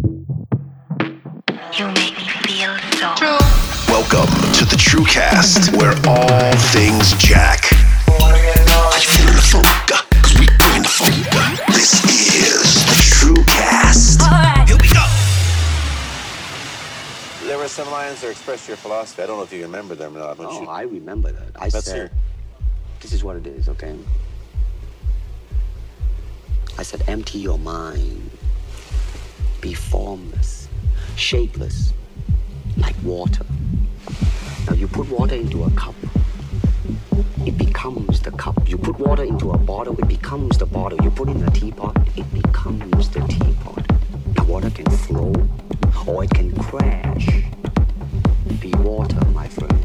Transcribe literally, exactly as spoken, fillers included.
You make me feel so True. Welcome to the TrueCast, where all things Jack. Are you feeling the funk? Cause we bring the funk. This is the TrueCast. Alright. Here we go. There were some lines that expressed your philosophy. I don't know if you remember them or not. But Oh, you... I remember that. I Let's said, hear. this is what it is, okay? I said, empty your mind. Be formless, shapeless, like water. Now you put water into a cup, it becomes the cup. You put water into a bottle, it becomes the bottle. You put it in a teapot, it becomes the teapot. Now water can flow, or it can crash. Be water, my friend.